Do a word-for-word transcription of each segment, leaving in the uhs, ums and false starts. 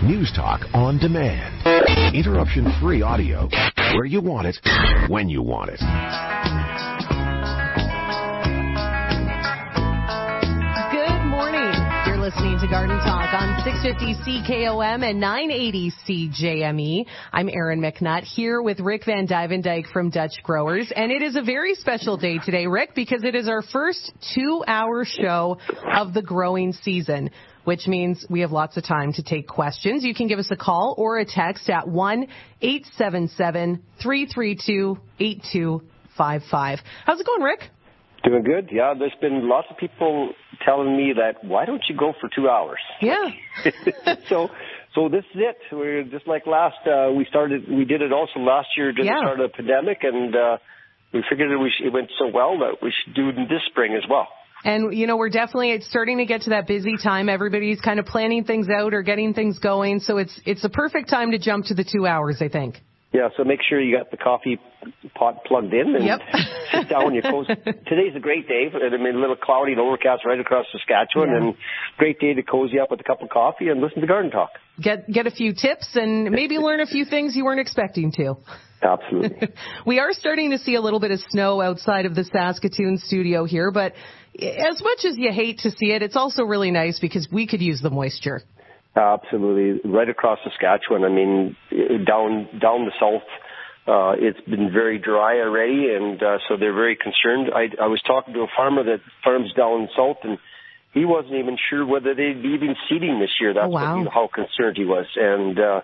News Talk on demand. Interruption-free audio where you want it, when you want it. Good morning. You're listening to Garden Talk on six fifty C K O M and nine eighty C J M E. I'm Erin McNutt here with Rick Van Dyvendijk from Dutch Growers. And it is a very special day today, Rick, because it is our first two-hour show of the growing season, which means we have lots of time to take questions. You can give us a call or a text at one eight seven seven, three three two, eight two five five. How's it going, Rick? Doing good. Yeah, there's been lots of people telling me that, why don't you go for two hours? Yeah. so so this is it. We're just like last, uh, we started, we did it also last year during Yeah. the start of the pandemic, and uh, we figured it, we should, it went so well that we should do it this spring as well. And, you know, we're definitely it's starting to get to that busy time. Everybody's kind of planning things out or getting things going. So it's it's a perfect time to jump to the two hours, I think. Yeah, so make sure you got the coffee pot plugged in and Yep. sit down when you close. Today's a great day. I mean, a little cloudy and overcast right across Saskatchewan, Yeah. and great day to cozy up with a cup of coffee and listen to Garden Talk. Get get a few tips and maybe learn a few things you weren't expecting to. Absolutely. We are starting to see a little bit of snow outside of the Saskatoon studio here, but as much as you hate to see it, it's also really nice because we could use the moisture. Absolutely. Right across Saskatchewan. I mean, down down the south, uh, it's been very dry already, and uh, so they're very concerned. I, I was talking to a farmer that farms down south, and he wasn't even sure whether they'd be even seeding this year. That's oh, wow. what he, how concerned he was. And uh,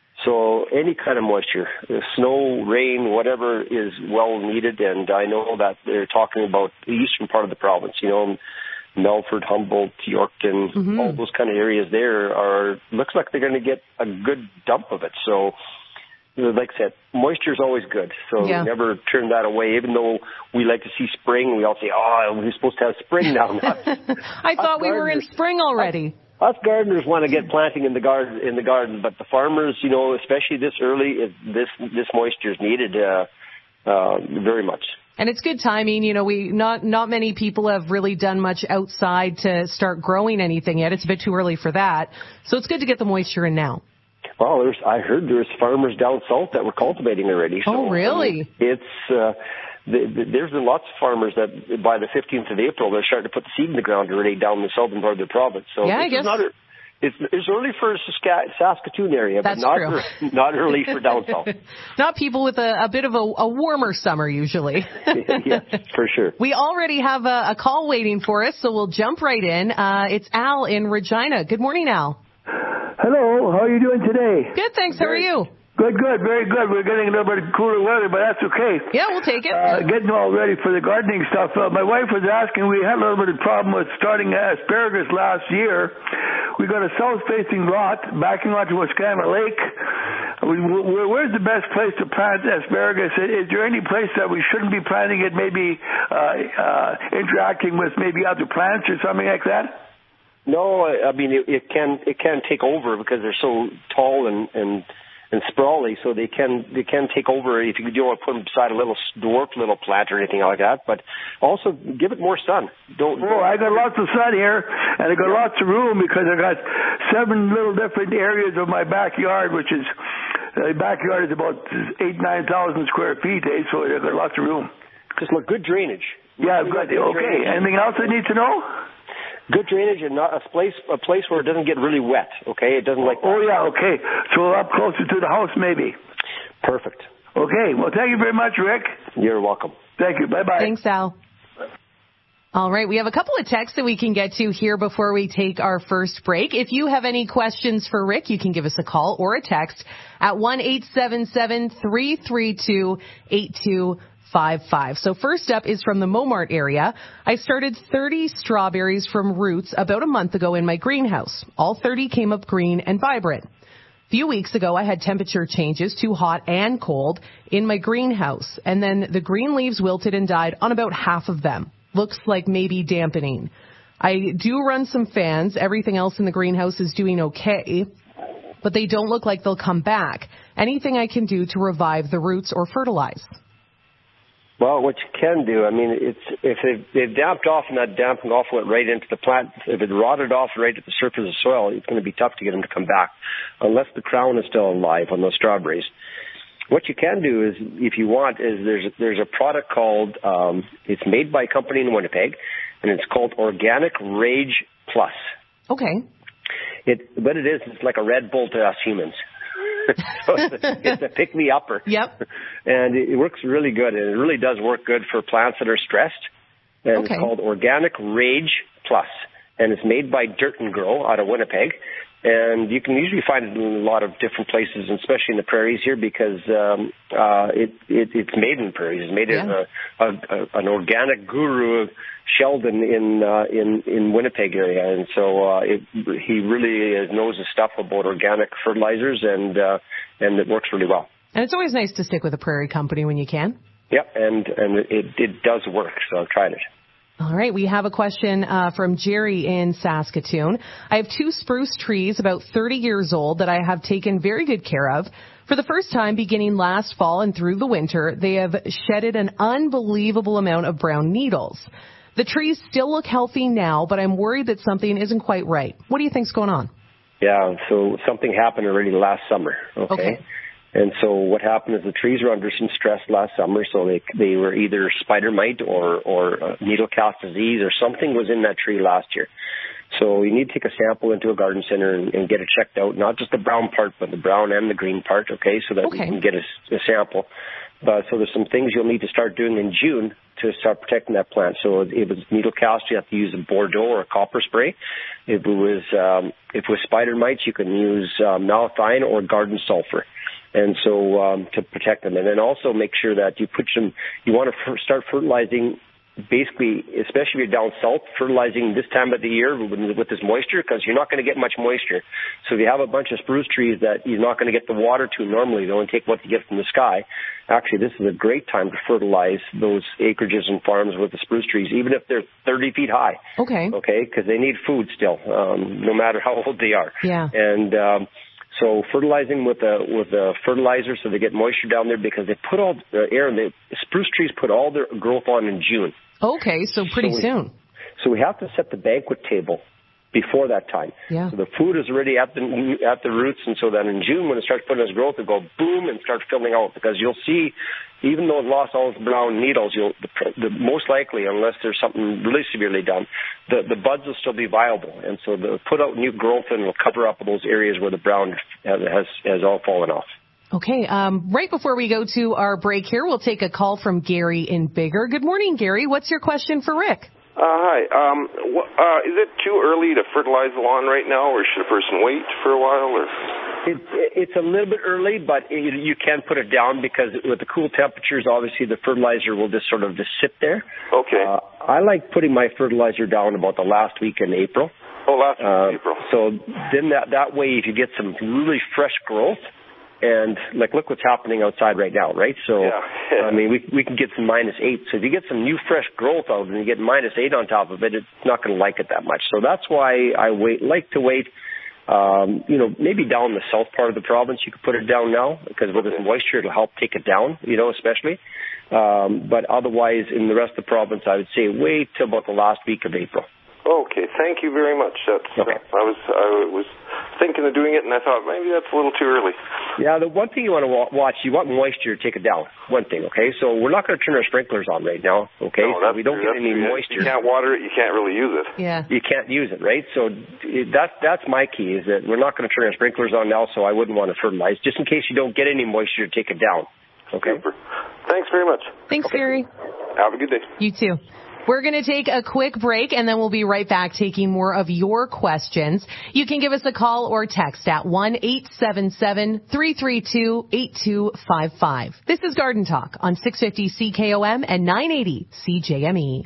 so any kind of moisture, snow, rain, whatever is well needed, and I know that they're talking about the eastern part of the province, you know, Melfort, Humboldt, Yorkton, mm-hmm. all those kind of areas there are, looks like they're going to get a good dump of it. So, you know, like I said, moisture is always good. So yeah. never turn that away. Even though we like to see spring, we all say, oh, we're supposed to have spring now. I thought we were in spring already. Us, us gardeners want to get planting in the garden, in the garden, but the farmers, you know, especially this early, it, this this moisture is needed uh, uh, very much. And it's good timing. You know, we not not many people have really done much outside to start growing anything yet. It's a bit too early for that. So it's good to get the moisture in now. Well, there's, I heard there's farmers down south that were cultivating already. So, oh, really? I mean, it's uh, the, the, there's been lots of farmers that by the fifteenth of April they're starting to put the seed in the ground already down the southern part of the province. So yeah, I guess. Not a, It's, it's early for Sask- Saskatoon area, That's but not, true. er, not early for down south. Not people with a, a bit of a, a warmer summer, usually. Yes, for sure. We already have a, a call waiting for us, so we'll jump right in. Uh, it's Al in Regina. Good morning, Al. Hello. How are you doing today? Good, thanks. How are you? Good, good, very good. We're getting a little bit cooler weather, but that's okay. Yeah, we'll take it. Uh, getting all ready for the gardening stuff. Uh, my wife was asking, we had a little bit of problem with starting asparagus last year. We got a south-facing lot backing onto Wascana Lake. We, we, where's the best place to plant asparagus? Is there any place that we shouldn't be planting it, maybe uh, uh, interacting with maybe other plants or something like that? No, I mean, it, it can it can take over because they're so tall and, and and sprawly, so they can they can take over if you don't want to put them beside a little dwarf little plant or anything like that. But also give it more sun. Don't. Oh, I got lots of sun here, and I got lots of room because I got seven little different areas of my backyard, which is the uh, backyard is about eight nine thousand square feet, eh? So I got lots of room. Just look, good drainage. Yeah, good. Okay. Drainage. Anything else I need to know? Good drainage and not a place a place where it doesn't get really wet. Okay, it doesn't like. Oh yeah, okay. So up closer to the house, maybe. Perfect. Okay. Well, thank you very much, Rick. You're welcome. Thank you. Bye bye. Thanks, Al. All right, we have a couple of texts that we can get to here before we take our first break. If you have any questions for Rick, you can give us a call or a text at one eight seven seven, three three two, eight two five five. So first up is from the Momart area. I started thirty strawberries from roots about a month ago in my greenhouse. All thirty came up green and vibrant. A few weeks ago, I had temperature changes, too hot and cold, in my greenhouse, and then the green leaves wilted and died on about half of them. Looks like maybe dampening. I do run some fans. Everything else in the greenhouse is doing okay, but they don't look like they'll come back. Anything I can do to revive the roots or fertilize? Well, what you can do, I mean, it's if they've, they've damped off and that damping off went right into the plant, if it rotted off right at the surface of the soil, it's going to be tough to get them to come back unless the crown is still alive on those strawberries. What you can do is, if you want, is there's there's a product called, um, it's made by a company in Winnipeg, and it's called Organic Rage Plus. Okay. It, what it is, it's like a Red Bull to us humans. So it's a, it's a pick-me-upper. Yep. And it works really good, and it really does work good for plants that are stressed. And okay. It's called Organic Rage Plus, and it's made by Dirt and Grow out of Winnipeg. And you can usually find it in a lot of different places, especially in the prairies here, because um, uh, it, it it's made in the prairies. It's made yeah. in a, a, a, an organic guru, Sheldon, in uh, in in Winnipeg area, and so uh, it, he really knows his stuff about organic fertilizers, and uh, and it works really well. And it's always nice to stick with a prairie company when you can. Yep, and and it it does work. So I've tried it. All right, we have a question uh, from Jerry in Saskatoon. I have two spruce trees about thirty years old that I have taken very good care of. For the first time beginning last fall and through the winter, they have shedded an unbelievable amount of brown needles. The trees still look healthy now, but I'm worried that something isn't quite right. What do you think's going on? Yeah, so something happened already last summer, okay? okay. And so what happened is the trees were under some stress last summer, so they they were either spider mite or, or uh, needle cast disease or something was in that tree last year. So you need to take a sample into a garden center and, and get it checked out, not just the brown part, but the brown and the green part, okay, so that okay. we can get a, a sample. But so there's some things you'll need to start doing in June to start protecting that plant. So if it's needle cast, you have to use a Bordeaux or a copper spray. If it was um, if it was spider mites, you can use uh, malathion or garden sulfur. And so um, to protect them. And then also make sure that you put some, you want to f- start fertilizing basically, especially if you're down south, fertilizing this time of the year with, with this moisture, because you're not going to get much moisture. So if you have a bunch of spruce trees that you're not going to get the water to normally, they only take what you get from the sky. Actually, this is a great time to fertilize those acreages and farms with the spruce trees, even if they're thirty feet high. Okay. Okay, because they need food still, um, no matter how old they are. Yeah. And, um, So fertilizing with a with a fertilizer so they get moisture down there, because they put all the air and the spruce trees put all their growth on in June. Okay, so pretty so we, soon. So we have to set the banquet table before that time. Yeah. So the food is already at the at the roots, and so then in June when it starts putting its growth, it'll go boom and start filling out, because you'll see, even though it lost all its brown needles, you'll the, the, most likely, unless there's something really severely done, the the buds will still be viable, and so they'll put out new growth and will cover up those areas where the brown has has, has all fallen off. Okay, um, right before we go to our break here, we'll take a call from Gary in Bigger. Good morning, Gary. What's your question for Rick? Uh, hi. Um, wh- uh, is it too early to fertilize the lawn right now, or should a person wait for a while? Or it, it's a little bit early, but you, you can put it down, because with the cool temperatures, obviously the fertilizer will just sort of just sit there. Okay. Uh, I like putting my fertilizer down about the last week in April. Oh, last week uh, in April. So then that that way, if you get some really fresh growth. And, like, look what's happening outside right now, right? So, yeah. Yeah. I mean, we we can get some minus eight. So if you get some new fresh growth out and you get minus eight on top of it, it's not going to like it that much. So that's why I wait, like to wait, um, you know, maybe down the south part of the province, you could put it down now, because with this moisture, it'll help take it down, you know, especially. Um, but otherwise, in the rest of the province, I would say wait till about the last week of April. Okay, thank you very much. That's, okay. uh, I was I was thinking of doing it, and I thought maybe that's a little too early. Yeah, the one thing you want to watch, you want moisture to take it down. One thing, okay? So we're not going to turn our sprinklers on right now, okay? No, so we don't true. get any true. moisture. You can't water it. You can't really use it. Yeah. You can't use it, right? So that's that's my key, is that we're not going to turn our sprinklers on now, so I wouldn't want to fertilize, just in case you don't get any moisture to take it down. Okay? Super. Thanks very much. Thanks, okay. Gary. Have a good day. You too. We're going to take a quick break, and then we'll be right back taking more of your questions. You can give us a call or text at one eight seven seven, three three two, eight two five five. This is Garden Talk on six fifty C K O M and nine eighty C J M E.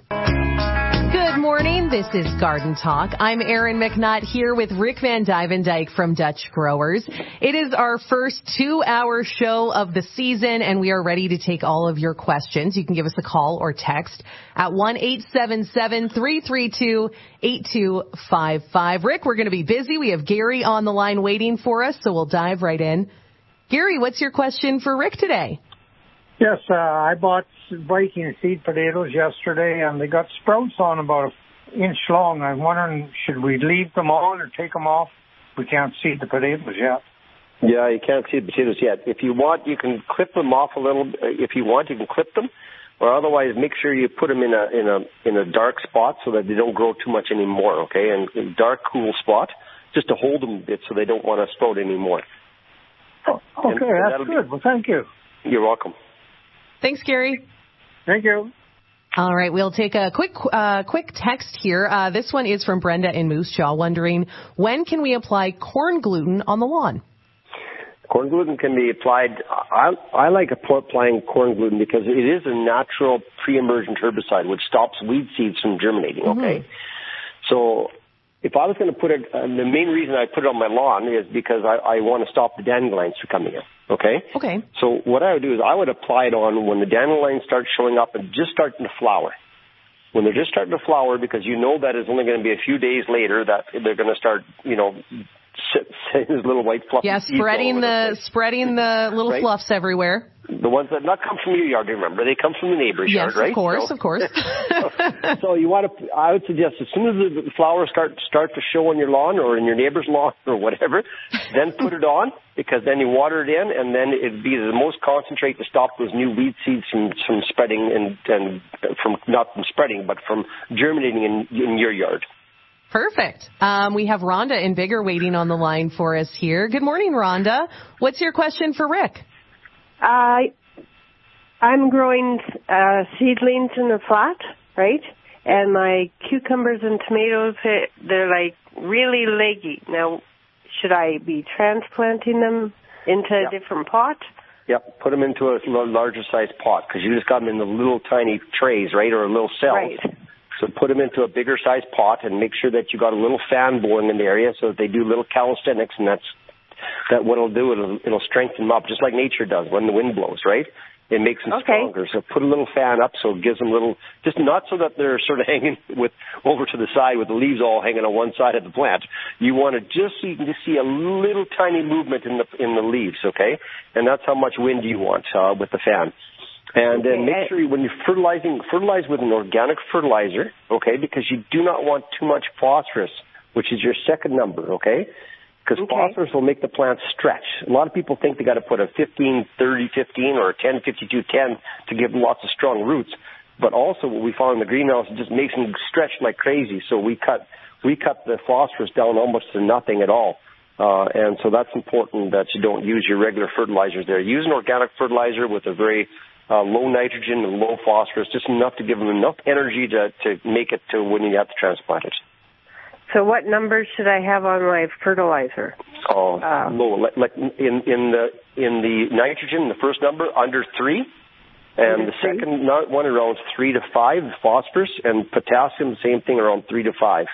Good morning. This is Garden Talk. I'm Erin McNutt here with Rick Van Dyvendyke from Dutch Growers. It is our first two-hour show of the season, and we are ready to take all of your questions. You can give us a call or text at one eight seven seven, three three two, eight two five five. Rick, we're going to be busy. We have Gary on the line waiting for us, so we'll dive right in. Gary, what's your question for Rick today? Yes, uh, I bought Viking seed potatoes yesterday, and they got sprouts on about an inch long. I'm wondering, should we leave them on or take them off? We can't seed the potatoes yet. Yeah, you can't seed potatoes yet. If you want, you can clip them off a little. If you want, you can clip them, or otherwise, make sure you put them in a in a in a dark spot so that they don't grow too much anymore. Okay, and in a dark, cool spot, just to hold them a bit so they don't want to sprout anymore. Oh, okay, and that's good. Be, well, thank you. You're welcome. Thanks, Gary. Thank you. All right, we'll take a quick uh, quick text here. Uh, this one is from Brenda in Moose Jaw, wondering, when can we apply corn gluten on the lawn? Corn gluten can be applied. I, I like applying corn gluten because it is a natural pre-emergent herbicide which stops weed seeds from germinating, okay? Mm-hmm. So if I was going to put it, uh, the main reason I put it on my lawn is because I, I want to stop the dandelions from coming in, okay? Okay. So what I would do is I would apply it on when the dandelions start showing up and just starting to flower. When they're just starting to flower, because you know that it's only going to be a few days later that they're going to start, you know, his little white fluffy. Yeah, spreading the, the spreading the little right? fluffs everywhere. The ones that not come from your yard, remember, they come from the neighbor's yes, yard, right? Of course, so, of course. so, so you want to, I would suggest as soon as the flowers start start to show on your lawn or in your neighbor's lawn or whatever, then put it on, because then you water it in, and then it'd be the most concentrate to stop those new weed seeds from from spreading and and from not from spreading, but from germinating in in your yard. Perfect. Um, we have Rhonda in Bigger waiting on the line for us here. Good morning, Rhonda. What's your question for Rick? Uh, I'm growing uh, seedlings in the flat, right? And my cucumbers and tomatoes, they're like really leggy. Now, should I be transplanting them into yep. a different pot? Yep, put them into a larger size pot, because you just got them in the little tiny trays, right, or little cells. Right. So put them into a bigger size pot and make sure that you got a little fan blowing in the area so that they do little calisthenics, and that's that what it'll do, it'll, it'll strengthen them up just like nature does when the wind blows, right? It makes them okay. stronger. So put a little fan up so it gives them little, just not so that they're sort of hanging with over to the side with the leaves all hanging on one side of the plant. You want to just so you can just see a little tiny movement in the in the leaves, okay? And that's how much wind you want uh, with the fan. And then make sure you, when you're fertilizing, fertilize with an organic fertilizer, okay, because you do not want too much phosphorus, which is your second number, okay? Because okay. phosphorus will make the plant stretch. A lot of people think they got to put a fifteen thirty fifteen or a ten fifty-two ten to give them lots of strong roots. But also what we found in the greenhouse, it just makes them stretch like crazy. So we cut we cut the phosphorus down almost to nothing at all. Uh, and so that's important that you don't use your regular fertilizers there. Use an organic fertilizer with a very uh, low nitrogen and low phosphorus, just enough to give them enough energy to, to make it to when you have to transplant it. So what numbers should I have on my fertilizer? Oh, uh, low. Like, like in in the in the nitrogen, the first number under three, and the three? second one around three to five. Phosphorus and potassium, the same thing, around three to five.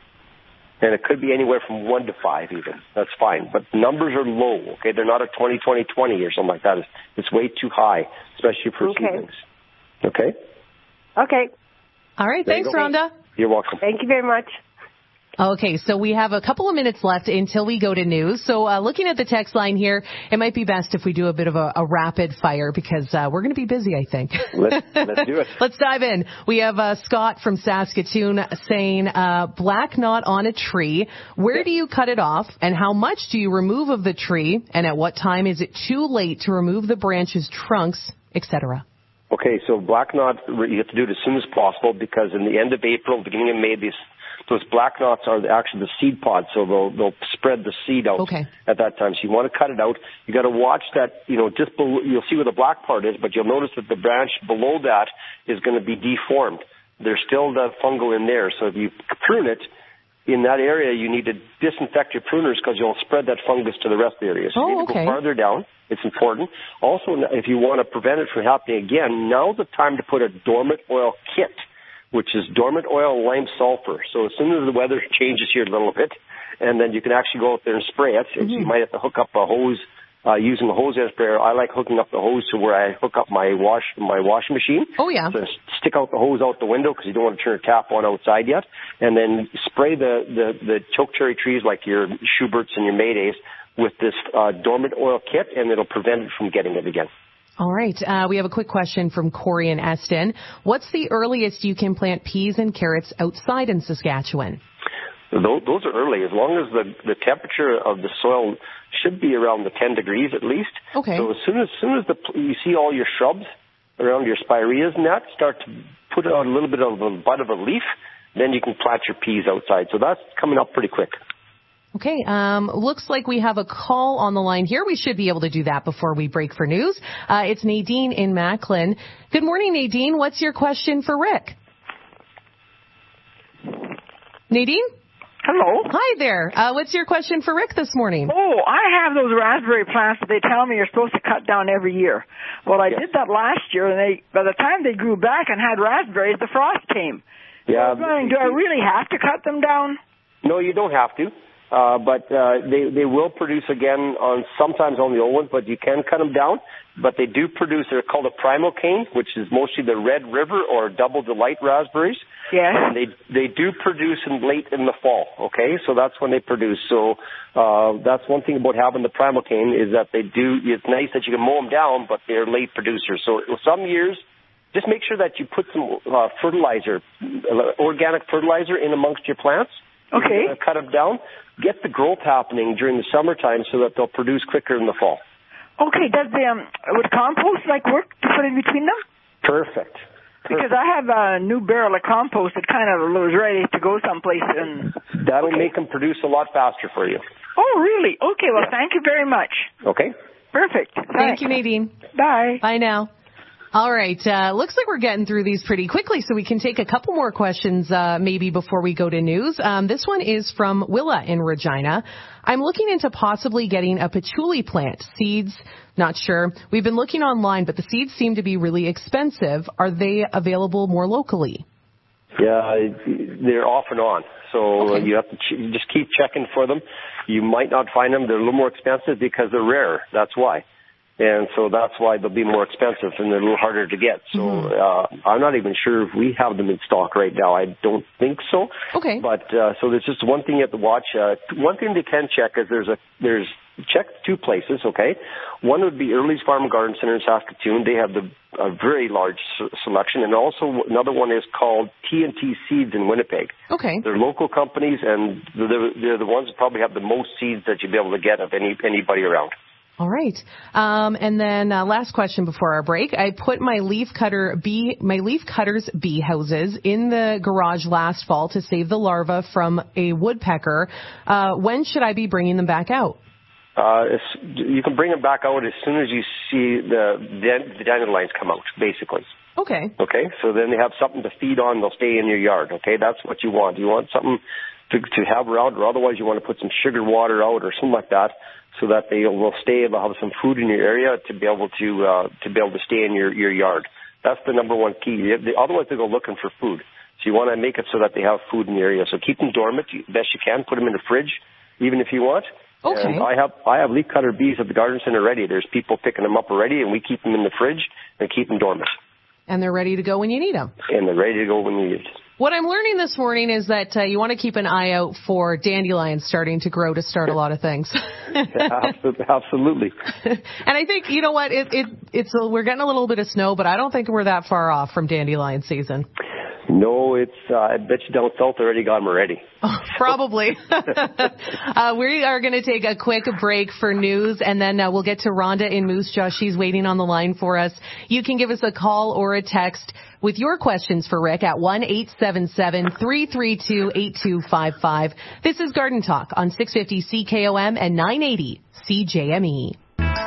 And it could be anywhere from one to five even. That's fine. But numbers are low, okay? They're not a twenty twenty twenty or something like that. It's, it's way too high, especially for okay. seedlings. Okay? Okay. All right. There Thanks, you Rhonda. You're welcome. Thank you very much. Okay, so we have a couple of minutes left until we go to news. So uh, looking at the text line here, it might be best if we do a bit of a, a rapid fire because uh, we're going to be busy, I think. Let's, let's do it. Let's dive in. We have uh, Scott from Saskatoon saying, uh, black knot on a tree. Where yeah. do you cut it off, and how much do you remove of the tree, and at what time is it too late to remove the branches, trunks, et cetera? Okay, so black knot, you have to do it as soon as possible because in the end of April, beginning of May, these those black knots are actually the seed pods, so they'll they'll spread the seed out okay. at that time. So you want to cut it out. You got to watch that, you know, just below, you'll see where the black part is, but you'll notice that the branch below that is going to be deformed. There's still the fungal in there, so if you prune it in that area, you need to disinfect your pruners because you'll spread that fungus to the rest of the area. So oh, you need to okay. go farther down. It's important. Also, if you want to prevent it from happening again, now's the time to put a dormant oil kit, which is dormant oil and lime sulfur. So as soon as the weather changes here a little bit, and then you can actually go out there and spray it. Mm-hmm. You might have to hook up a hose uh, using a hose air sprayer. I like hooking up the hose to where I hook up my wash my washing machine. Oh, yeah. So stick out the hose out the window because you don't want to turn a tap on outside yet. And then spray the, the, the chokecherry trees like your Schuberts and your Maydays with this uh, dormant oil kit, and it'll prevent it from getting it again. All right. Uh, we have a quick question from Corey in Eston. What's the earliest you can plant peas and carrots outside in Saskatchewan? Those, those are early, as long as the, the temperature of the soil should be around the ten degrees at least. Okay. So as soon as, soon as the, you see all your shrubs around your spireas and that start to put out a little bit of a bud of a leaf, then you can plant your peas outside. So that's coming up pretty quick. Okay, um, looks like we have a call on the line here. We should be able to do that before we break for news. Uh, it's Nadine in Macklin. Good morning, Nadine. What's your question for Rick? Nadine? Hello. Hi there. Uh, what's your question for Rick this morning? Oh, I have those raspberry plants that they tell me you're supposed to cut down every year. Well, I yes. did that last year, and they by the time they grew back and had raspberries, the frost came. Yeah. I was wondering, do I really have to cut them down? No, you don't have to. Uh, but uh, they they will produce again on sometimes on the old ones, but you can cut them down. But they do produce. They're called a primocane, which is mostly the Red River or Double Delight raspberries. Yes. And they they do produce in late in the fall. Okay, so that's when they produce. So uh, that's one thing about having the primocane is that they do. It's nice that you can mow them down, but they're late producers. So some years, just make sure that you put some uh, fertilizer, uh, organic fertilizer, in amongst your plants. Okay. Uh, cut them down. Get the growth happening during the summertime so that they'll produce quicker in the fall. Okay. Does the um, would compost like work to put in between them? Perfect. Because I have a new barrel of compost that kind of was ready to go someplace, and that'll okay. make them produce a lot faster for you. Oh, really? Okay. Well, yeah. Thank you very much. Okay. Perfect. Thank Thanks. you, Nadine. Bye. Bye now. All right. Uh, looks like we're getting through these pretty quickly, so we can take a couple more questions uh, maybe before we go to news. Um, this one is from Willa in Regina. I'm looking into possibly getting a patchouli plant. Seeds, not sure. We've been looking online, but the seeds seem to be really expensive. Are they available more locally? Yeah, they're off and on. So okay. you have to ch- you just keep checking for them. You might not find them. They're a little more expensive because they're rarer. That's why. And so that's why they'll be more expensive and they're a little harder to get. So mm-hmm. uh, I'm not even sure if we have them in stock right now. I don't think so. Okay. But uh, so there's just one thing you have to watch. Uh, one thing they can check is there's a there's check two places. Okay. One would be Early's Farm and Garden Center in Saskatoon. They have the a very large s- selection, and also another one is called T and T Seeds in Winnipeg. Okay. They're local companies, and they're, they're the ones that probably have the most seeds that you'll be able to get of any anybody around. All right. Um, and then uh, last question before our break. I put my leaf cutter bee, my leaf cutters bee houses in the garage last fall to save the larvae from a woodpecker. Uh, when should I be bringing them back out? Uh, you can bring them back out as soon as you see the, the dandelions come out, basically. Okay. Okay. So then they have something to feed on. They'll stay in your yard. Okay. That's what you want. You want something to, to have around, or otherwise you want to put some sugar water out or something like that, so that they will stay, they'll have some food in your area to be able to uh, to be able to stay in your, your yard. That's the number one key. Otherwise, they go looking for food. So you want to make it so that they have food in the area. So keep them dormant best you can. Put them in the fridge, even if you want. Okay. And I have I have leaf cutter bees at the garden center ready. There's people picking them up already, and we keep them in the fridge and keep them dormant. And they're ready to go when you need them. And they're ready to go when you need them. What I'm learning this morning is that uh, you want to keep an eye out for dandelions starting to grow to start a lot of things. Yeah, absolutely. And I think, you know what, it, it, it's a, we're getting a little bit of snow, but I don't think we're that far off from dandelion season. No, it's, uh, I bet you down south already got them ready. Oh, probably. uh, we are going to take a quick break for news, and then uh, we'll get to Rhonda in Moose Jaw. She's waiting on the line for us. You can give us a call or a text with your questions for Rick at one eight seven seven, three three two, eight two five five. This is Garden Talk on six fifty C K O M and nine eighty C J M E.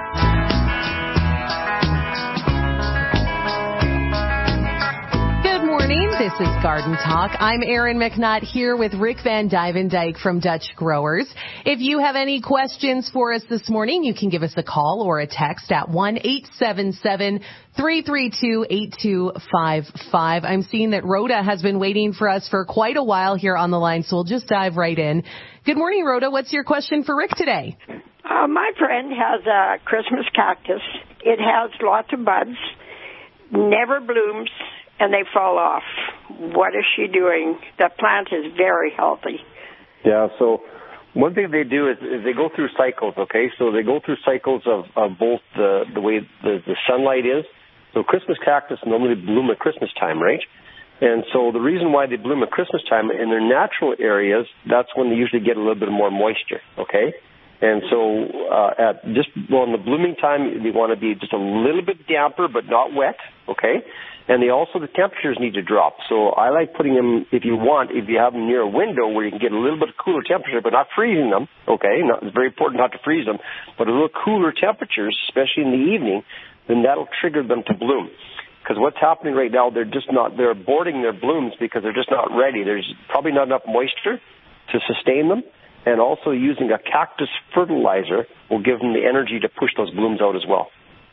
This is Garden Talk. I'm Erin McNutt here with Rick Van Dyke from Dutch Growers. If you have any questions for us this morning, you can give us a call or a text at one eight seven seven, three three two, eight two five five. I'm seeing that Rhoda has been waiting for us for quite a while here on the line, so we'll just dive right in. Good morning, Rhoda. What's your question for Rick today? Uh, my friend has a Christmas cactus. It has lots of buds, never blooms, and they fall off. What is she doing? The plant is very healthy. Yeah, so One thing they do is, is they go through cycles, okay? So they go through cycles of, of both the, the way the, the sunlight is. So Christmas cactus normally bloom at Christmas time, right? And so the reason why they bloom at Christmas time, in their natural areas, that's when they usually get a little bit more moisture, okay? And so uh, at just, well, in the blooming time, they want to be just a little bit damper but not wet, okay? And they also, the temperatures need to drop. So I like putting them, if you want, if you have them near a window where you can get a little bit of cooler temperature, but not freezing them, okay? Not, it's very important not to freeze them, but a little cooler temperatures, especially in the evening, then that'll trigger them to bloom. Because what's happening right now, they're just not, they're aborting their blooms because they're just not ready. There's probably not enough moisture to sustain them. And also using a cactus fertilizer will give them the energy to push those blooms out as well.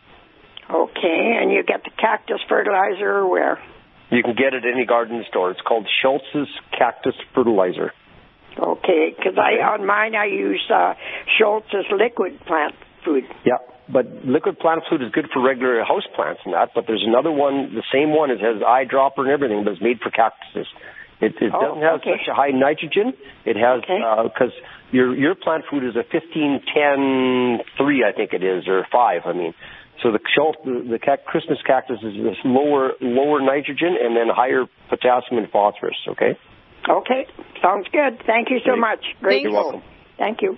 Okay, and you get the cactus fertilizer where? You can get it at any garden store. It's called Schultz's Cactus Fertilizer. Okay, because I on mine I use uh, Schultz's liquid plant food. Yeah, but liquid plant food is good for regular house plants and that, but there's another one, the same one, it has eyedropper and everything, but it's made for cactuses. It, it oh, doesn't have okay. such a high nitrogen. It has, because okay. uh, your your plant food is a fifteen ten three, I think it is, or five, I mean. So the Schultz, the, the cac- Christmas cactus is this lower lower nitrogen and then higher potassium and phosphorus, okay? Okay, sounds good. Thank you so Great. much. Great. You're welcome. Thank you.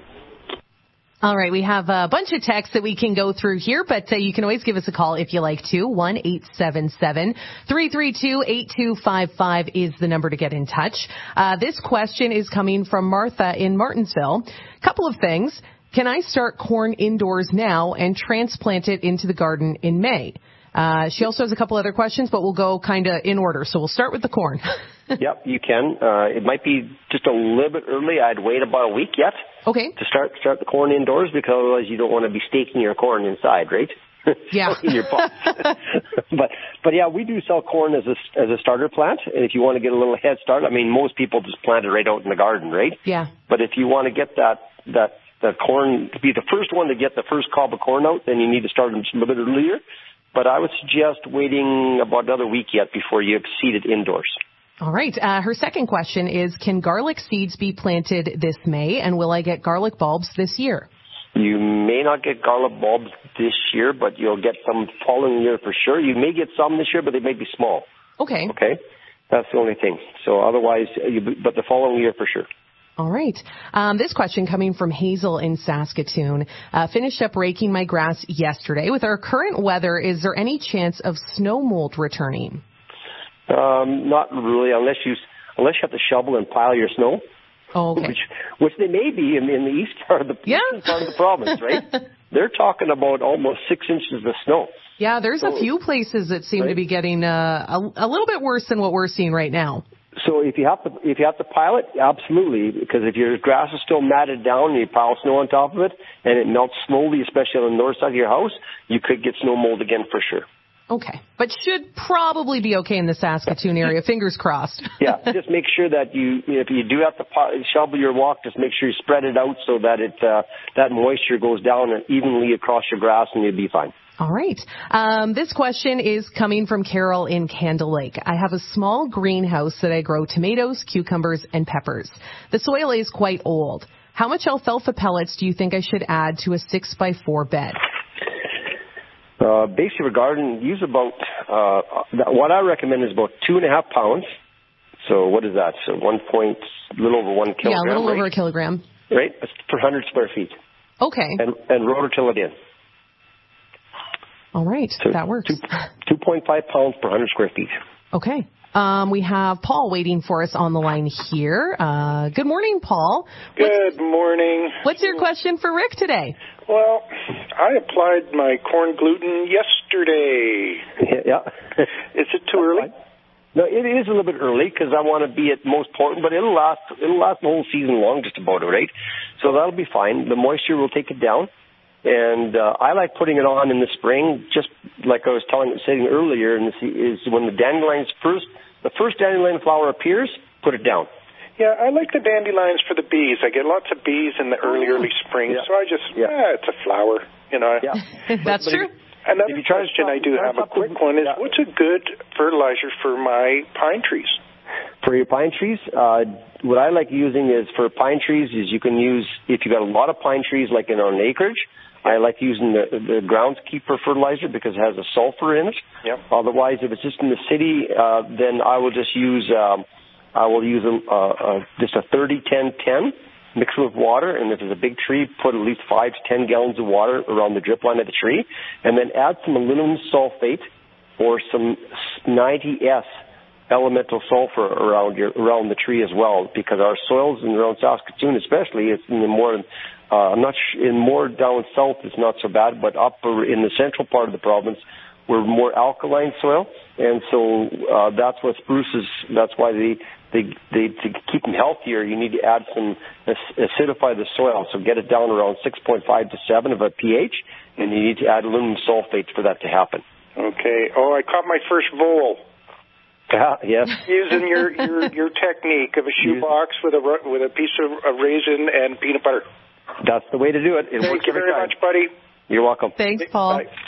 All right, we have a bunch of texts that we can go through here, but uh, you can always give us a call if you like to. one eight seven seven, three three two, eight two five five is the number to get in touch. Uh, this question is coming from Martha in Martinsville. Couple of things. Can I start corn indoors now and transplant it into the garden in May? Uh, she also has a couple other questions, but we'll go kind of in order. So we'll start with the corn. Yep, you can. Uh, it might be just a little bit early. I'd wait about a week yet. Okay. To start start the corn indoors, because otherwise you don't want to be staking your corn inside, right? Yeah. In your pot. but but yeah, we do sell corn as a as a starter plant, and if you want to get a little head start, I mean, most people just plant it right out in the garden, right? Yeah. But if you want to get that that that corn to be the first one to get the first cob of corn out, then you need to start them a little bit earlier. But I would suggest waiting about another week yet before you seed it indoors. All right. Uh, her second question is, can garlic seeds be planted this May, and will I get garlic bulbs this year? You may not get garlic bulbs this year, but you'll get some following year for sure. You may get some this year, but they may be small. Okay. Okay? That's the only thing. So otherwise, you, but the following year for sure. All right. Um, this question coming from Hazel in Saskatoon. Uh, finished up raking my grass yesterday. With our current weather, is there any chance of snow mold returning? Um, not really, unless you unless you have to shovel and pile your snow. Oh, okay. Which, which they may be in, in the east part of the yeah. eastern part of the province, right? They're talking about almost six inches of snow. Yeah, there's so, a few places that seem right? to be getting uh, a, a little bit worse than what we're seeing right now. So if you have to if you have to pile it, absolutely, because if your grass is still matted down and you pile snow on top of it and it melts slowly, especially on the north side of your house, you could get snow mold again for sure. Okay, but should probably be okay in the Saskatoon area. Fingers crossed. Yeah, just make sure that you, if you do have to shovel your walk, just make sure you spread it out so that it uh, that moisture goes down evenly across your grass, and you'll be fine. All right. Um, this question is coming from Carol in Candle Lake. I have a small greenhouse that I grow tomatoes, cucumbers, and peppers. The soil is quite old. How much alfalfa pellets do you think I should add to a six by four bed? Uh, base of a garden, use about, uh, what I recommend is about two and a half pounds. So what is that? So one point, a little over one kilogram. Yeah, a little right? over a kilogram. Right? That's per one hundred square feet. Okay. And, and rototill it in. All right, so that works. two point five pounds per one hundred square feet. Okay. Um, we have Paul waiting for us on the line here. Uh, good morning, Paul. Good what's, morning. What's your question for Rick today? Well, I applied my corn gluten yesterday. Yeah. Is it too early? No, it is a little bit early because I want to be at most potent, but it'll last. It'll last the whole season long, just about, right? So that'll be fine. The moisture will take it down. And uh, I like putting it on in the spring, just like I was telling, saying earlier, and this is when the dandelions first, the first dandelion flower appears, put it down. Yeah, I like the dandelions for the bees. I get lots of bees in the early, early spring, yeah. so I just, yeah, eh, it's a flower, you know. Yeah, that's but, true. But Another if you question I do have, a quick one, is yeah. what's a good fertilizer for my pine trees? For your pine trees, uh, what I like using is for pine trees is you can use, if you got a lot of pine trees like in an acreage, I like using the, the groundskeeper fertilizer because it has a sulfur in it. Yep. Otherwise, if it's just in the city, uh, then I will just use, um, I will use a, a, a, just a thirty ten ten mix it with water, and if it's a big tree, put at least five to ten gallons of water around the drip line of the tree, and then add some aluminum sulfate or some ninety S elemental sulfur around your around the tree as well, because our soils in around Saskatoon, especially, it's in the more uh, I'm not sh- in more down south, it's not so bad, but up in the central part of the province, we're more alkaline soil, and so uh, that's what spruces. That's why they they they to keep them healthier, you need to add some acidify the soil, so get it down around six point five to seven of a pH, and you need to add aluminum sulfate for that to happen. Okay. Oh, I caught my first vole. Yeah, yes. Using your, your, your technique of a shoebox with a with a piece of a raisin and peanut butter. That's the way to do it. It Thank works you every very time. much, buddy. You're welcome. Thanks, Paul. Bye.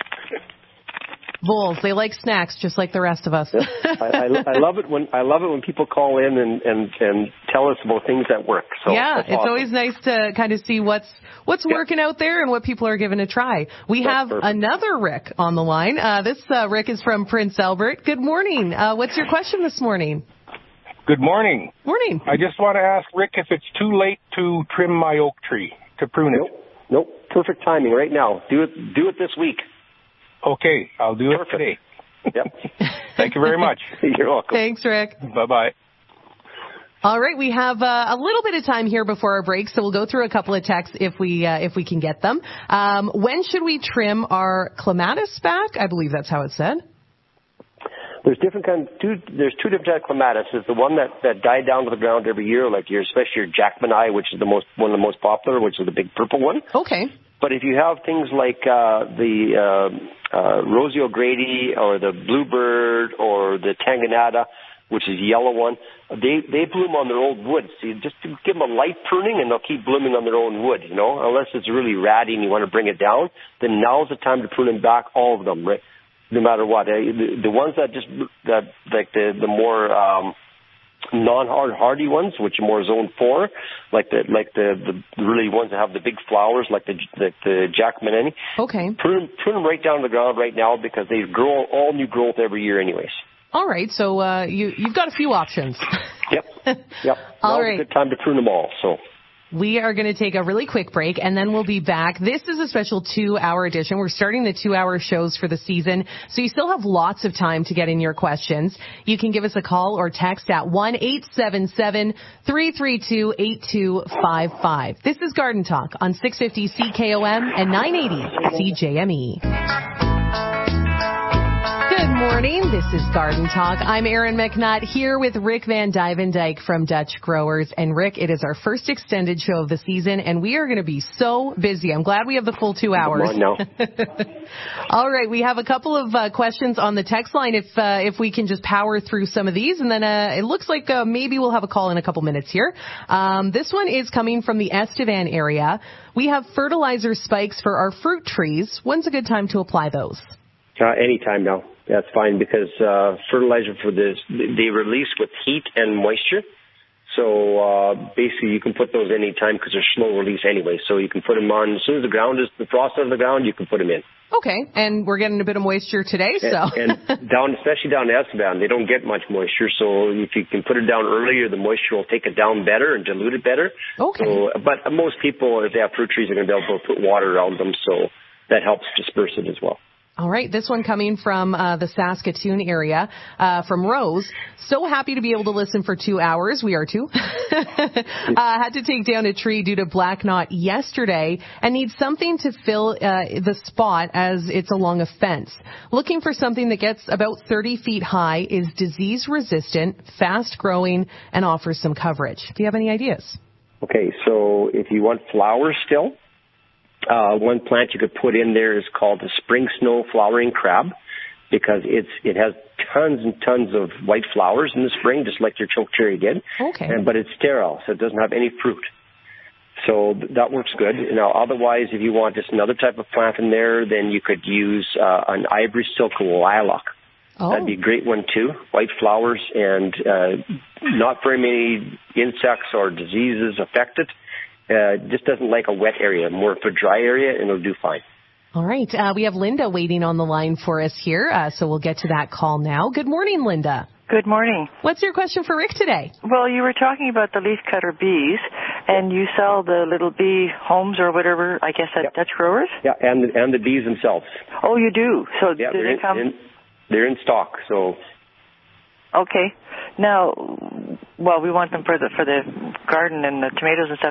Voles, they like snacks just like the rest of us. Yeah. I, I, I love it when I love it when people call in and, and, and tell us about things that work. So yeah, that's it's awesome. always nice to kind of see what's what's yeah. working out there and what people are giving a try. We That's have perfect. another Rick on the line. Uh, this uh, Rick is from Prince Albert. Good morning. Uh, what's your question this morning? Good morning. Morning. I just want to ask Rick if it's too late to trim my oak tree, to prune nope. it. Nope. Perfect timing right now. Do it. Do it this week. Okay, I'll do Perfect. it today. Yep. Thank you very much. You're welcome. Thanks, Rick. Bye-bye. All right, we have uh, a little bit of time here before our break, so we'll go through a couple of texts if we uh, if we can get them. Um, when should we trim our clematis back? I believe that's how it said. There's different kind. Two, there's two different types of clematis. There's the one that, that die down to the ground every year, like your especially your Jackmanii, which is the most one of the most popular, which is the big purple one. Okay. But if you have things like uh, the uh, uh, Rosie O'Grady or the Bluebird or the Tanganata, which is the yellow one, they they bloom on their old wood. So you just give them a light pruning and they'll keep blooming on their own wood, you know, unless it's really ratty and you want to bring it down, then now's the time to prune them back, all of them, right? No matter what. Uh, the, the ones that just, that like the, the more um, non-hard hardy ones, which are more zone four, like the like the, the really ones that have the big flowers, like the like the Jackmanii. Okay. Prune, prune them right down to the ground right now because they grow all new growth every year anyways. All right, so uh, you, you've got a few options. Yep, yep. All Now's right. a good time to prune them all, so. We are going to take a really quick break, and then we'll be back. This is a special two-hour edition. We're starting the two-hour shows for the season, so you still have lots of time to get in your questions. You can give us a call or text at one eight seven seven, three three two, eight two five five. This is Garden Talk on six fifty C K O M and nine eighty C J M E. Good morning. This is Garden Talk. I'm Erin McNutt here with Rick Van Dyke from Dutch Growers. And Rick, it is our first extended show of the season, and we are going to be so busy. I'm glad we have the full two hours. Come on now. All right, we have a couple of uh, questions on the text line. If uh, if we can just power through some of these, and then uh, it looks like uh, maybe we'll have a call in a couple minutes here. Um, this one is coming from the Estevan area. We have fertilizer spikes for our fruit trees. When's a good time to apply those? Uh, anytime now. That's fine because uh, fertilizer for this, they release with heat and moisture. So uh, basically you can put those any time because they're slow release anyway. So you can put them on as soon as the ground is, the frost out of the ground, you can put them in. Okay, and we're getting a bit of moisture today, so. And, and down, especially down in Estevan, they don't get much moisture. So if you can put it down earlier, the moisture will take it down better and dilute it better. Okay. So, but most people, if they have fruit trees, are going to be able to put water around them. So that helps disperse it as well. All right, this one coming from uh, the Saskatoon area, uh, from Rose. So happy to be able to listen for two hours. We are too. uh, had to take down a tree due to black knot yesterday and need something to fill uh, the spot as it's along a fence. Looking for something that gets about thirty feet high, is disease resistant, fast growing, and offers some coverage. Do you have any ideas? Okay, so if you want flowers still, Uh, one plant you could put in there is called the spring snow flowering crab because it's it has tons and tons of white flowers in the spring, just like your choke cherry did. Okay. And, but it's sterile, so it doesn't have any fruit. So th- that works good. Now, otherwise, if you want just another type of plant in there, then you could use uh, an ivory silk lilac. Oh. That'd be a great one too. White flowers and uh, not very many insects or diseases affect it. Uh, just doesn't like a wet area, more of a dry area, and it'll do fine. All right. Uh, we have Linda waiting on the line for us here, uh, so we'll get to that call now. Good morning, Linda. Good morning. What's your question for Rick today? Well, you were talking about the leafcutter bees, and you sell the little bee homes or whatever, I guess, at yep. Dutch Growers? Yeah, and the, and the bees themselves. Oh, you do? So yeah, do they in, come? In, they're in stock, so... Okay. Now, well, we want them for the for the garden and the tomatoes and stuff.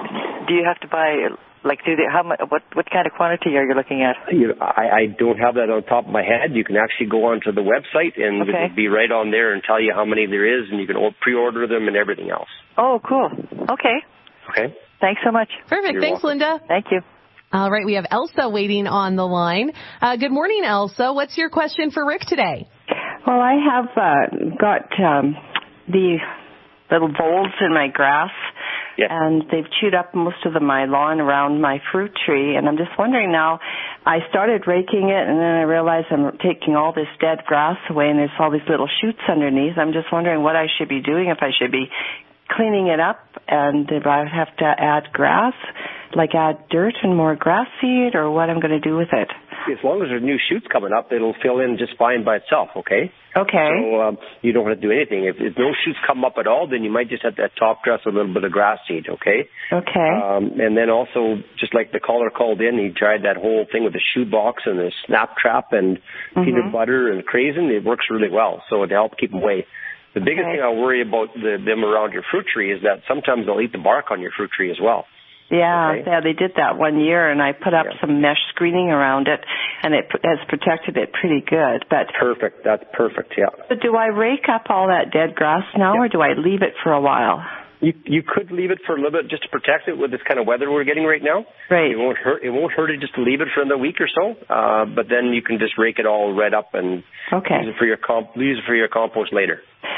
Do you have to buy, like, do they, how much, what, what kind of quantity are you looking at? You know, I, I don't have that on top of my head. You can actually go onto the website, and okay. it'll be right on there and tell you how many there is, and you can pre-order them and everything else. Oh, cool. Okay. Okay. Thanks so much. Perfect. You're Thanks, welcome. Linda. Thank you. All right, we have Elsa waiting on the line. Uh, good morning, Elsa. What's your question for Rick today? Well, I have uh, got um, the little voles in my grass, yeah. and they've chewed up most of the, my lawn around my fruit tree, and I'm just wondering now, I started raking it, and then I realized I'm taking all this dead grass away, and there's all these little shoots underneath. I'm just wondering what I should be doing, if I should be cleaning it up, and if I have to add grass, like add dirt and more grass seed, or what I'm going to do with it. As long as there's new shoots coming up, it'll fill in just fine by itself, okay? Okay. So um, you don't have to do anything. If, if no shoots come up at all, then you might just have to top dress a little bit of grass seed, okay? Okay. Um, and then also, just like the caller called in, he tried that whole thing with the shoe box and the snap trap and mm-hmm. peanut butter and craisin. It works really well, so to help keep them away. The biggest okay. thing I worry about the, them around your fruit tree is that sometimes they'll eat the bark on your fruit tree as well. Yeah, okay. yeah, they did that one year, and I put up yeah. some mesh screening around it, and it has protected it pretty good. But perfect, that's perfect, yeah. But do I rake up all that dead grass now, yeah. or do I leave it for a while? You you could leave it for a little bit just to protect it with this kind of weather we're getting right now. Right. It won't hurt. It won't hurt it just to leave it for another week or so. Uh, but then you can just rake it all right up and okay. use it for your comp- use it for your compost later.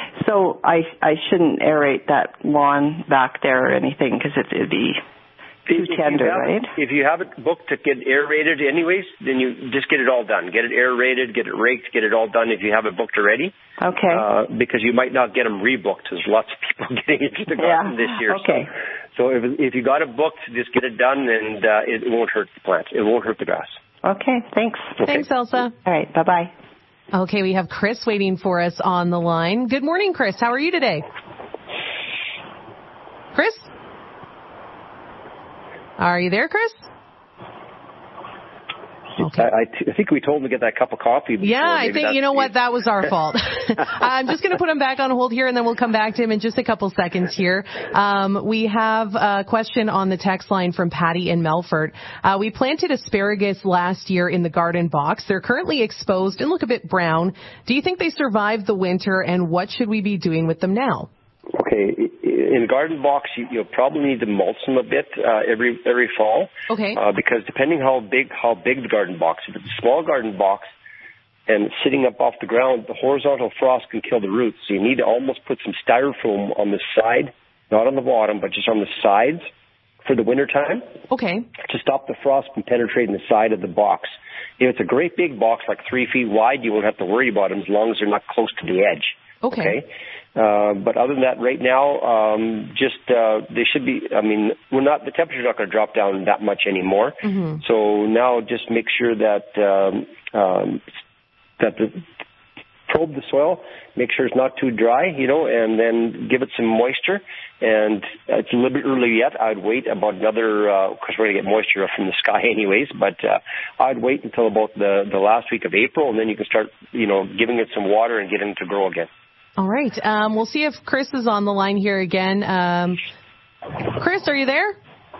So I I shouldn't aerate that lawn back there or anything because it, it'd be too if tender, you have, right? If you have it booked to get aerated anyways, then you just get it all done. Get it aerated, get it raked, get it all done if you have it booked already. Okay. Uh, because you might not get them rebooked. There's lots of people getting into the garden yeah. this year. Okay. So, so if if you got it booked, just get it done, and uh, it, it won't hurt the plant. It won't hurt the grass. Okay. Thanks. Okay. Thanks, Elsa. All right. Bye bye. Okay, we have Chris waiting for us on the line. Good morning, Chris. How are you today? Chris? Are you there, Chris? Okay. I, I, t- I think we told him to get that cup of coffee. Yeah, I think, you know what, that was our fault. I'm just going to put him back on hold here, and then we'll come back to him in just a couple seconds here. Um, we have a question on the text line from Patty in Melfort. Uh, we planted asparagus last year in the garden box. They're currently exposed and look a bit brown. Do you think they survived the winter, and what should we be doing with them now? Okay, in a garden box, you, you'll probably need to mulch them a bit uh, every every fall. Okay. Uh, because depending how big how big the garden box, if it's a small garden box and it's sitting up off the ground, the horizontal frost can kill the roots. So you need to almost put some styrofoam on the side, not on the bottom, but just on the sides for the winter time. Okay. To stop the frost from penetrating the side of the box. If it's a great big box, like three feet wide, you won't have to worry about them as long as they're not close to the edge. Okay. Okay. Uh, but other than that, right now, um, just, uh, they should be, I mean, we're not, the temperature's not going to drop down that much anymore. Mm-hmm. So now just make sure that, um, um, that the, probe the soil, make sure it's not too dry, you know, and then give it some moisture. And it's a little bit early yet. I'd wait about another, uh, because we're going to get moisture from the sky anyways, but, uh, I'd wait until about the, the last week of April, and then you can start, you know, giving it some water and getting it to grow again. All right. Um, we'll see if Chris is on the line here again. Um, Chris, are you there?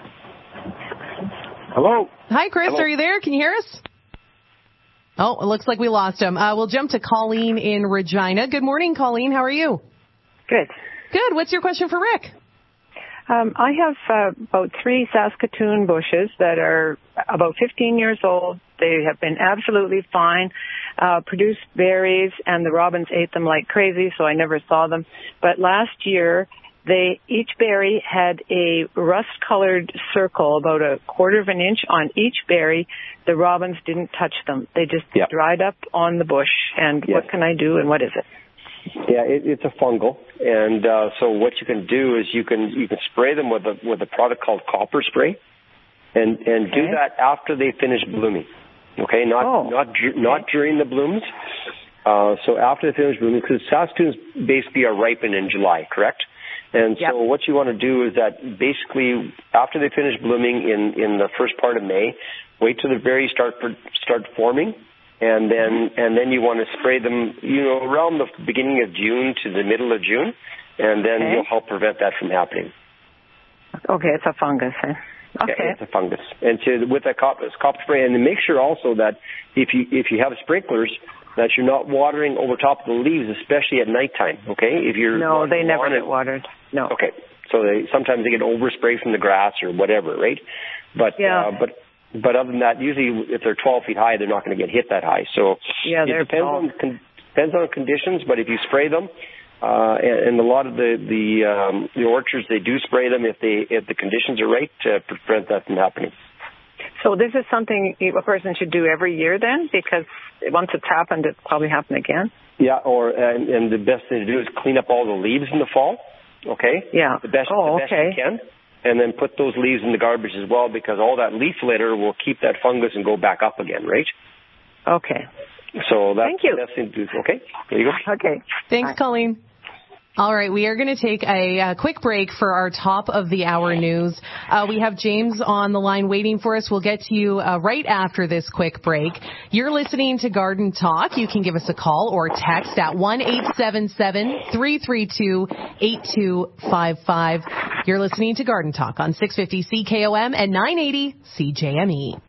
Hello. Hi, Chris. Hello. Are you there? Can you hear us? Oh, it looks like we lost him. Uh, we'll jump to Colleen in Regina. Good morning, Colleen. How are you? Good. Good. What's your question for Rick? Um, I have uh, about three Saskatoon bushes that are about fifteen years old. They have been absolutely fine, uh, produced berries, and the robins ate them like crazy, so I never saw them. But last year, They each berry had a rust-colored circle, about a quarter of an inch on each berry. The robins didn't touch them. They just yeah. dried up on the bush. And yes. what can I do, and what is it? Yeah, it, it's a fungal, and uh, so what you can do is you can you can spray them with a with a product called copper spray, and and okay. do that after they finish blooming. Okay, not oh. not not during the blooms. Uh, so after they finish blooming, because Saskatoons basically are ripened in July, correct? And yep. so what you want to do is that basically after they finish blooming in in the first part of May, wait till the berries start start forming. And then, and then you want to spray them, you know, around the beginning of June to the middle of June, and then okay. you'll help prevent that from happening. Okay, it's a fungus. Eh? Okay, yeah, it's a fungus. And to, with that copper, copper spray, and to make sure also that if you if you have sprinklers, that you're not watering over top of the leaves, especially at nighttime. Okay, if you're no, they never get it, watered. No. Okay, so they sometimes they get oversprayed from the grass or whatever, right? But yeah, uh, but. But other than that, usually if they're twelve feet high, they're not going to get hit that high. So yeah, it depends on con- depends on conditions. But if you spray them, uh, and, and a lot of the the um, the orchards, they do spray them if they if the conditions are right to prevent that from happening. So this is something a person should do every year then, because once it's happened, it'll probably happen again. Yeah, or and, and the best thing to do is clean up all the leaves in the fall. Okay. Yeah. The best, oh, the best okay. you can. And then put those leaves in the garbage as well, because all that leaf litter will keep that fungus and go back up again, right? Okay. So that's Thank you. the best thing to do. Okay, there you go. Okay. Thanks, Bye. Colleen. All right, we are going to take a, a quick break for our top of the hour news. Uh, we have James on the line waiting for us. We'll get to you uh, right after this quick break. You're listening to Garden Talk. You can give us a call or text at one eight seven seven, three three two, eight two five five. You're listening to Garden Talk on six fifty C K O M and nine eighty C J M E.